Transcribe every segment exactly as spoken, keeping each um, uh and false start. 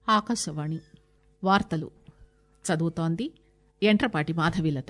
ఆకాశవాణి వార్తలు చదువుతోంది ఎంట్రపాటి మాధవీలత.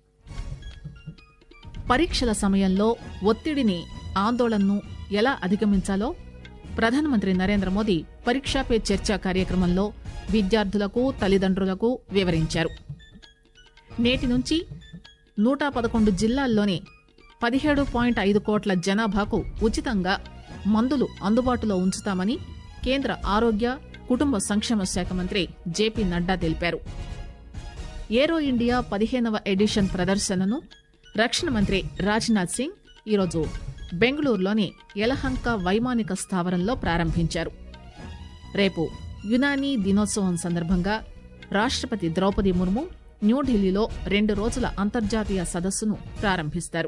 పరీక్షల సమయంలో ఒత్తిడిని, ఆందోళనను ఎలా అధిగమించాలో ప్రధానమంత్రి నరేంద్ర మోదీ పరీక్షా పే చర్చ కార్యక్రమంలో విద్యార్థులకు, తల్లిదండ్రులకు వివరించారు. నేటి నుంచి నూట పదకొండు జిల్లాల్లోని పదిహేడు పాయింట్ ఐదు కోట్ల జనాభాకు ఉచితంగా మందులు అందుబాటులో ఉంచుతామని కేంద్ర ఆరోగ్య, కుటుంబ సంక్షేమ శాఖ మంత్రి జేపీ నడ్డా తెలిపారు. ఏరో ఇండియా పదిహేనవ ఎడిషన్ ప్రదర్శనను రక్షణ మంత్రి రాజ్నాథ్ సింగ్ ఈరోజు బెంగళూరులోని యలహంక వైమానిక స్థావరంలో ప్రారంభించారు. రేపు యునానీ దినోత్సవం సందర్భంగా రాష్టపతి ద్రౌపది ముర్ము న్యూఢిల్లీలో రెండు రోజుల అంతర్జాతీయ సదస్సును ప్రారంభిస్తారు.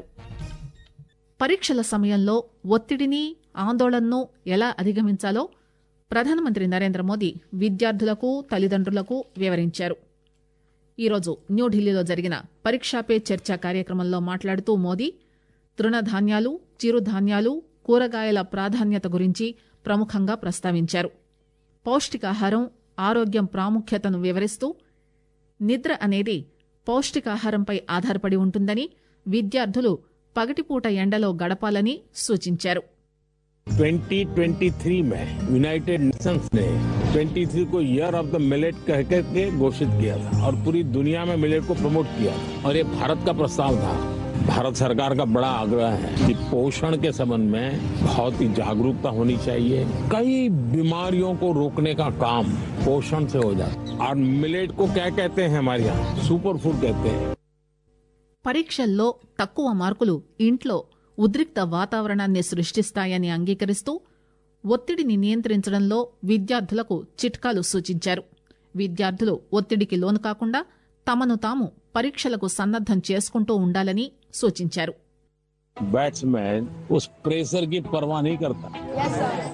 పరీక్షల సమయంలో ఒత్తిడిని, ఆందోళనను ఎలా అధిగమించాలో ప్రధానమంత్రి నరేంద్ర మోదీ విద్యార్థులకు, తల్లిదండ్రులకు వివరించారు. ఈరోజు న్యూఢిల్లీలో జరిగిన పరీక్షా పే చర్చ కార్యక్రమంలో మాట్లాడుతూ మోదీ తృణధాన్యాలు, చిరుధాన్యాలు, కూరగాయల ప్రాధాన్యత గురించి ప్రముఖంగా ప్రస్తావించారు. పౌష్టికాహారం, ఆరోగ్యం ప్రాముఖ్యతను వివరిస్తూ నిద్ర అనేది పౌష్టికాహారంపై ఆధారపడి ఉంటుందని, విద్యార్థులు పగటిపూట ఎండలో గడపాలని సూచించారు. ट्वेंटी ट्वेंटी थ्री में यूनाइटेड नेशंस ने तेईस को ईयर ऑफ द मिलेट कह के घोषित किया था और पूरी दुनिया में मिलेट को प्रमोट किया था और ये भारत का प्रस्ताव था. भारत सरकार का बड़ा आग्रह है कि पोषण के संबंध में बहुत ही जागरूकता होनी चाहिए. कई बीमारियों को रोकने का काम पोषण से हो जाता है. और मिलेट को क्या कहते हैं हमारे यहाँ? सुपर फूड कहते हैं. పరీక్షల్లో తక్కువ మార్కులు ఇంట్లో ఉద్రిక్త వాతావరణాన్ని సృష్టిస్తాయని అంగీకరిస్తూ ఒత్తిడిని నియంత్రించడంలో విద్యార్థులకు చిట్కాలు సూచించారు. విద్యార్థులు ఒత్తిడికి లోను కాకుండా తమను తాము పరీక్షలకు సన్నద్దం చేసుకుంటూ ఉండాలని సూచించారు. बैट्समैन उस प्रेशर की परवाह नहीं करता. yes,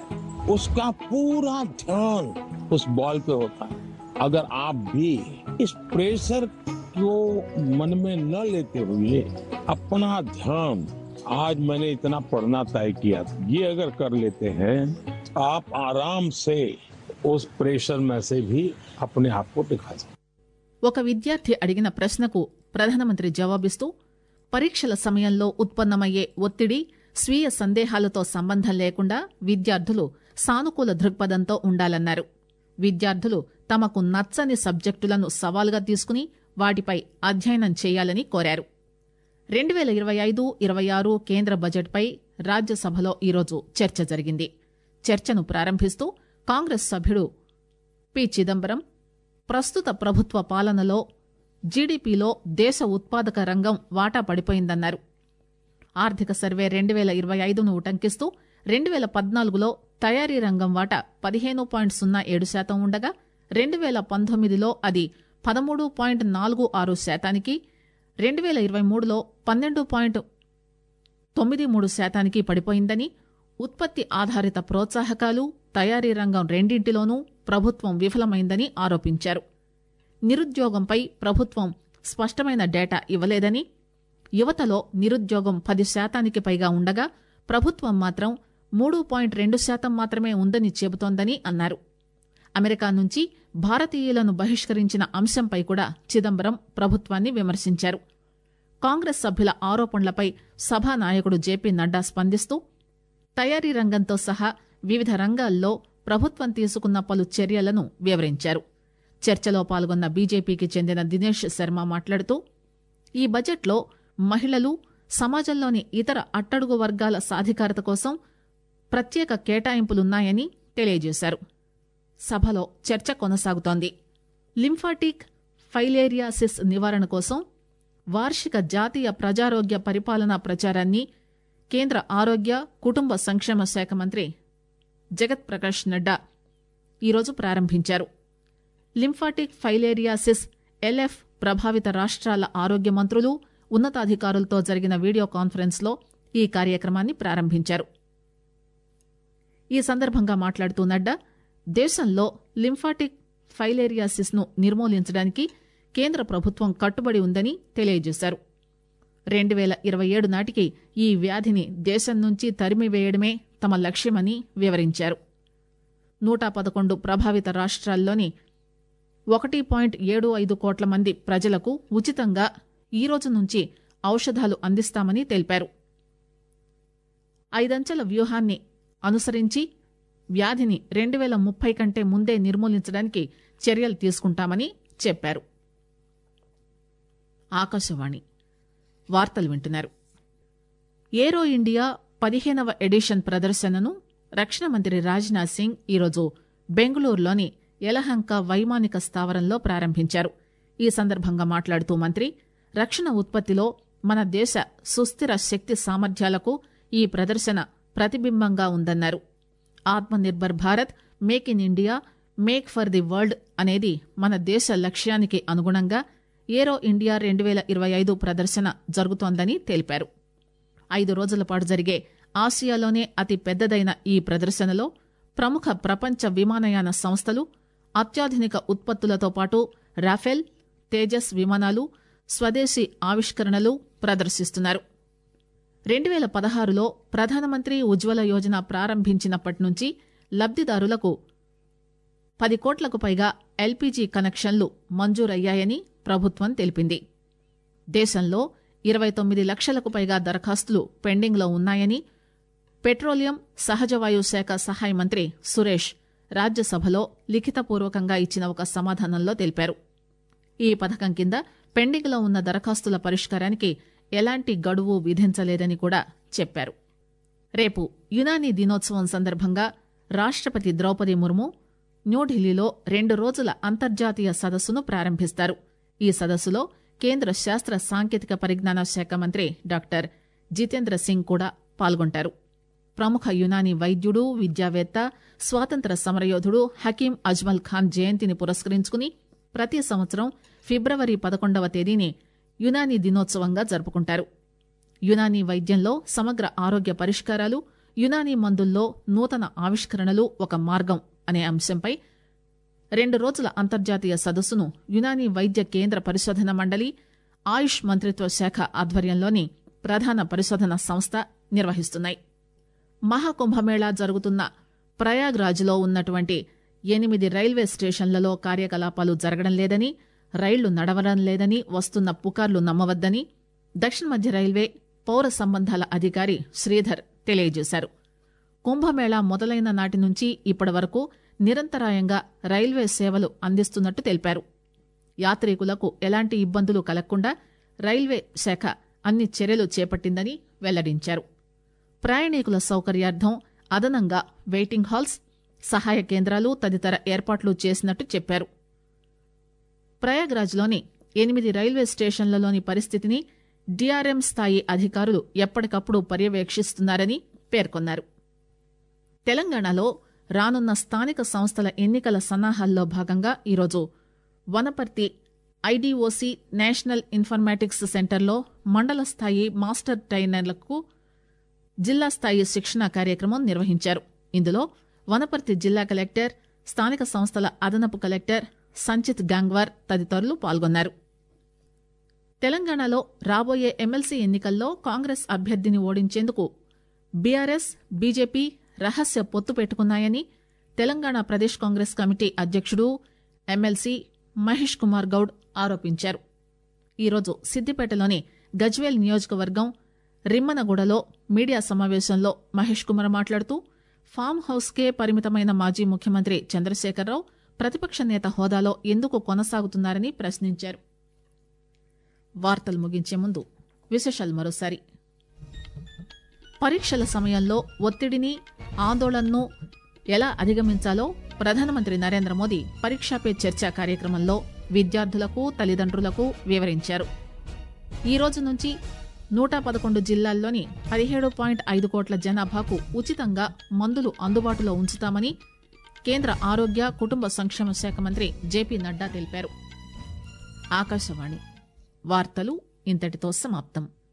उसका पूरा ध्यान उस बॉल पे होता है. अगर आप भी इस प्रेशर को मन में न लेते हुए अपना ध्यान, आज मैंने इतना पढ़ना तय किया, ये अगर कर लेते हैं आप आराम से उस प्रेशर में से भी अपने आप को दिखा सकते. ఒక విద్యార్థి అడిగిన ప్రశ్నకు ప్రధానమంత్రి జవాబిస్తూ పరీక్షల సమయంలో ఉత్పన్నమయ్యే ఒత్తిడి, స్వీయ సందేహాలతో సంబంధం లేకుండా విద్యార్థులు సానుకూల దృక్పథంతో ఉండాలన్నారు. విద్యార్థులు తమకు నచ్చని సబ్జెక్టులను సవాలుగా తీసుకుని వాటిపై అధ్యయనం చేయాలని కోరారు. రెండు వేల ఇరవై ఐదు ఇరవై ఆరు కేంద్ర బడ్జెట్పై రాజ్యసభలో ఈరోజు చర్చ జరిగింది. చర్చను ప్రారంభిస్తూ కాంగ్రెస్ సభ్యుడు పి చిదంబరం ప్రస్తుత ప్రభుత్వ పాలనలో జీడీపీలో దేశ ఉత్పాదక రంగం వాటా పడిపోయిందన్నారు. ఆర్థిక సర్వే రెండు వేల ఇరవై ఐదును ఉటంకిస్తూ రెండు వేల పద్నాలుగులో తయారీ రంగం వాటా పదిహేను పాయింట్ సున్నా ఏడు శాతం ఉండగా రెండు వేల పంతొమ్మిదిలో అది పదమూడు పాయింట్ నాలుగు ఆరు శాతానికి, రెండు వేల ఇరవై మూడులో పన్నెండు పాయింట్ తొమ్మిది మూడు శాతానికి పడిపోయిందని, ఉత్పత్తి ఆధారిత ప్రోత్సాహకాలు, తయారీ రంగం రెండింటిలోనూ ప్రభుత్వం విఫలమైందని ఆరోపించారు. నిరుద్యోగంపై ప్రభుత్వం స్పష్టమైన డేటా ఇవ్వలేదని, యువతలో నిరుద్యోగం పది శాతానికి పైగా ఉండగా ప్రభుత్వం మాత్రం మూడు పాయింట్ రెండు శాతం మాత్రమే ఉందని చెబుతోందని అన్నారు. అమెరికా నుంచి భారతీయులను బహిష్కరించిన అంశంపై కూడా చిదంబరం ప్రభుత్వాన్ని విమర్శించారు. కాంగ్రెస్ సభ్యుల ఆరోపణలపై సభానాయకుడు జేపీ నడ్డా స్పందిస్తూ తయారీ రంగంతో సహా వివిధ రంగాల్లో ప్రభుత్వం తీసుకున్న పలు చర్యలను వివరించారు. చర్చలో పాల్గొన్న బీజేపీకి చెందిన దినేష్ శర్మ మాట్లాడుతూ ఈ బడ్జెట్లో మహిళలు, సమాజంలోని ఇతర అట్టడుగు వర్గాల సాధికారత కోసం ప్రత్యేక కేటాయింపులున్నాయని తెలియజేశారు. సభలో చర్చ కొనసాగుతోంది. లింఫాటిక్ ఫైలేరియాసిస్ నివారణ కోసం వార్షిక జాతీయ ప్రజారోగ్య పరిపాలనా ప్రచారాన్ని కేంద్ర ఆరోగ్య, కుటుంబ సంక్షేమ శాఖ మంత్రి జగత్ ప్రకాష్ నడ్డా ఈరోజు ప్రారంభించారు. లింఫాటిక్ ఫైలేరియాసిస్ ఎల్ఎఫ్ ప్రభావిత రాష్ట్రాల ఆరోగ్య మంత్రులు, ఉన్నతాధికారులతో జరిగిన వీడియో కాన్ఫరెన్స్ లో ఈ కార్యక్రమాన్ని ప్రారంభించారు. ఈ సందర్భంగా మాట్లాడుతూ నడ్డా దేశంలో లింఫాటిక్ ఫైలేరియాసిస్ ను నిర్మూలించడానికి కేంద్ర ప్రభుత్వం కట్టుబడి ఉందని తెలియజేశారు. రెండు వేల ఇరవై ఏడు నాటికి ఈ వ్యాధిని దేశం నుంచి తరిమివేయడమే తమ లక్ష్యమని వివరించారు. నూట పదకొండు ప్రభావిత రాష్ట్రాల్లోని ఒకటి పాయింట్ ఏడు ఐదు కోట్ల మంది ప్రజలకు ఉచితంగా ఈ రోజు నుంచి ఔషధాలు అందిస్తామని తెలిపారు. ఐదంచెల వ్యూహాన్ని అనుసరించి వ్యాధిని రెండు వేల ముప్పై కంటే ముందే నిర్మూలించడానికి చర్యలు తీసుకుంటామని చెప్పారు. ఆకాశవాణి వార్తలు వింటున్నారు. ఏరో ఇండియా పదిహేనవ ఎడిషన్ ప్రదర్శనను రక్షణ మంత్రి రాజ్నాథ్ సింగ్ ఈరోజు బెంగళూరులోని యలహంక వైమానిక స్థావరంలో ప్రారంభించారు. ఈ సందర్భంగా మాట్లాడుతూ మంత్రి, రక్షణ ఉత్పత్తిలో మన దేశ సుస్థిర శక్తి సామర్థ్యాలకు ఈ ప్రదర్శన ప్రతిబింబంగా ఉందన్నారు. Aatmanirbhar Bharat, make in India, make for the world అనేది మన దేశ లక్ష్యానికి అనుగుణంగా ఏరో ఇండియా రెండు వేల ఇరవై ఐదు ప్రదర్శన జరుగుతోందని తెలిపారు. ఐదు రోజుల పాటు జరిగే ఆసియాలోనే అతి పెద్దదైన ఈ ప్రదర్శనలో ప్రముఖ ప్రపంచ విమానయాన సంస్థలు అత్యాధునిక ఉత్పత్తులతో పాటు రాఫెల్, తేజస్ విమానాలు, స్వదేశీ ఆవిష్కరణలు ప్రదర్శిస్తున్నారు. రెండు వేల పదహారులో ప్రధానమంత్రి ఉజ్వల యోజన ప్రారంభించినప్పటి నుంచి లబ్దిదారులకు పది కోట్లకు పైగా ఎల్పీజీ కనెక్షన్లు మంజూరయ్యాయని ప్రభుత్వం తెలిపింది. దేశంలో ఇరవై తొమ్మిది లక్షలకు పైగా దరఖాస్తులు పెండింగ్లో ఉన్నాయని పెట్రోలియం, సహజవాయు శాఖ సహాయ మంత్రి సురేష్ రాజ్యసభలో లిఖితపూర్వకంగా ఇచ్చిన ఒక సమాధానంలో తెలిపారు. ఈ పథకం కింద పెండింగ్లో ఉన్న దరఖాస్తుల పరిష్కారానికి ఎలాంటి గడువు విధించలేదని కూడా చెప్పారు. రేపు యునానీ దినోత్సవం సందర్భంగా రాష్టపతి ద్రౌపది ముర్ము న్యూఢిల్లీలో రెండు రోజుల అంతర్జాతీయ సదస్సును ప్రారంభిస్తారు. ఈ సదస్సులో కేంద్ర శాస్త్ర సాంకేతిక పరిజ్ఞాన శాఖ మంత్రి డాక్టర్ జితేంద్ర సింగ్ కూడా పాల్గొంటారు. ప్రముఖ యునానీ వైద్యుడు, విద్యావేత్త, స్వాతంత్ర సమరయోధుడు హకీం అజ్మల్ ఖాన్ జయంతిని పురస్కరించుకుని ప్రతి సంవత్సరం ఫిబ్రవరి పదకొండవ తేదీని యునానీ దినోత్సవంగా జరుపుకుంటారు. యునానీ వైద్యంలో సమగ్ర ఆరోగ్య పరిష్కారాలు, యునానీ మందుల్లో నూతన ఆవిష్కరణలు ఒక మార్గం అనే అంశంపై రెండు రోజుల అంతర్జాతీయ సదస్సును యునానీ వైద్య కేంద్ర పరిశోధన మండలి, ఆయుష్ మంత్రిత్వ శాఖ ఆధ్వర్యంలోని ప్రధాన పరిశోధన సంస్థ నిర్వహిస్తున్నాయి. మహాకుంభమేళా జరుగుతున్న ప్రయాగ్రాజ్లో ఉన్నటువంటి ఎనిమిది రైల్వే స్టేషన్లలో కార్యకలాపాలు జరగడం లేదని, రైళ్లు నడవడం లేదని వస్తున్న పుకార్లు నమ్మవద్దని దక్షిణ మధ్య రైల్వే పౌర సంబంధాల అధికారి శ్రీధర్ తెలియజేశారు. కుంభమేళా మొదలైన నాటి నుంచి ఇప్పటి వరకు నిరంతరాయంగా రైల్వే సేవలు అందిస్తున్నట్టు తెలిపారు. యాత్రికులకు ఎలాంటి ఇబ్బందులు కలగకుండా రైల్వే శాఖ అన్ని చర్యలు చేపట్టిందని వెల్లడించారు. ప్రయాణికుల సౌకర్యార్థం అదనంగా వెయిటింగ్ హాల్స్, సహాయ కేంద్రాలు తదితర ఏర్పాట్లు చేసినట్టు చెప్పారు. ప్రయాగ్రాజ్లోని ఎనిమిది రైల్వే స్టేషన్లలోని పరిస్థితిని డీఆర్ఎం స్థాయి అధికారులు ఎప్పటికప్పుడు పర్యవేక్షిస్తున్నారని పేర్కొన్నారు. తెలంగాణలో రానున్న స్థానిక సంస్థల ఎన్నికల సన్నాహాల్లో భాగంగా ఈరోజు వనపర్తి ఐడీఓసీ నేషనల్ ఇన్ఫర్మాటిక్స్ సెంటర్లో మండల స్థాయి మాస్టర్ ట్రైనర్లకు జిల్లా స్థాయి శిక్షణ కార్యక్రమం నిర్వహించారు. ఇందులో వనపర్తి జిల్లా కలెక్టర్, స్థానిక సంస్థల అదనపు కలెక్టర్ సంచిత్ గాంగ్వార్ తదితరులు పాల్గొన్నారు. తెలంగాణలో రాబోయే ఎమ్మెల్సీ ఎన్నికల్లో కాంగ్రెస్ అభ్యర్థిని ఓడించేందుకు బీఆర్ఎస్, బీజేపీ రహస్య పొత్తు పెట్టుకున్నాయని తెలంగాణ ప్రదేశ్ కాంగ్రెస్ కమిటీ అధ్యక్షుడు ఎమ్మెల్సీ మహేష్ కుమార్ గౌడ్ ఆరోపించారు. ఈరోజు సిద్దిపేటలోని గజ్వేల్ నియోజకవర్గం రిమ్మనగూడలో మీడియా సమావేశంలో మహేష్ కుమార్ మాట్లాడుతూ ఫామ్ హౌస్ కే పరిమితమైన మాజీ ముఖ్యమంత్రి చంద్రశేఖరరావు ప్రతిపక్ష నేత హోదాలో ఎందుకు కొనసాగుతున్నారని ప్రశ్నించారు. వార్తలు ముగించే ముందు విశేషాలు మరోసారి. పరీక్షల సమయంలో ఒత్తిడిని, ఆందోళనను ఎలా అధిగమించాలో ప్రధానమంత్రి నరేంద్ర మోదీ పరీక్షా పే చర్చ కార్యక్రమంలో విద్యార్థులకు, తల్లిదండ్రులకు వివరించారు. ఈ రోజు నుంచి నూట పదకొండు జిల్లాల్లోని పదిహేడు పాయింట్ ఐదు కోట్ల జనాభాకు ఉచితంగా మందులు అందుబాటులో ఉంచుతామని కేంద్ర ఆరోగ్య, కుటుంబ సంక్షేమ శాఖ మంత్రి జేపీ నడ్డా తెలిపారు. ఆకాశవాణి వార్తలు ఇంతటితో సమాప్తం.